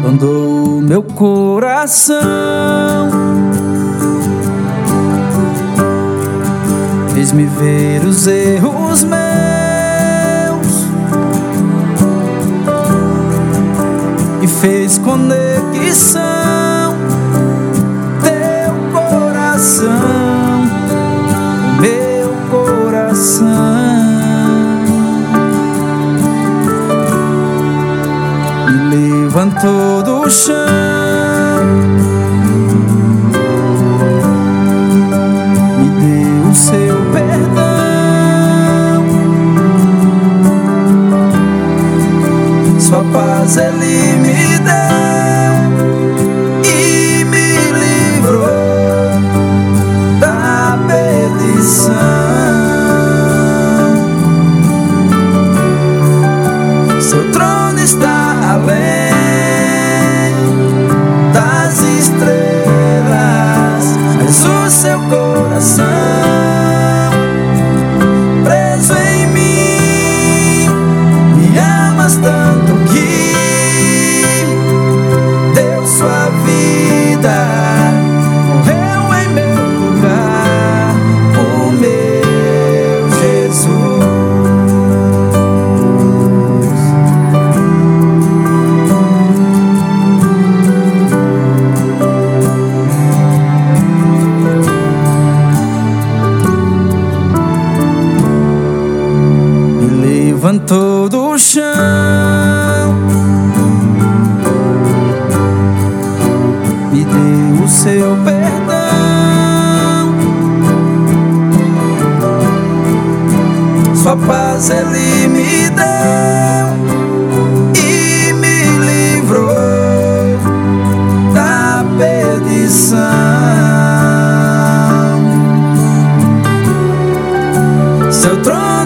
rondou meu coração. Fez-me ver os erros meus e fez conexão. Teu coração, o meu coração, me levantou do chão, me deu o seu perdão, sua paz Ele me deu e me livrou da perdição. Seu trono está além das estrelas, mas o seu coração preso em mim. Me amas tanto que deu sua vida, morreu em meu lugar, o meu Jesus. Levantou do chão, me deu o seu perdão, sua paz Ele me deu e me livrou da perdição. Seu trono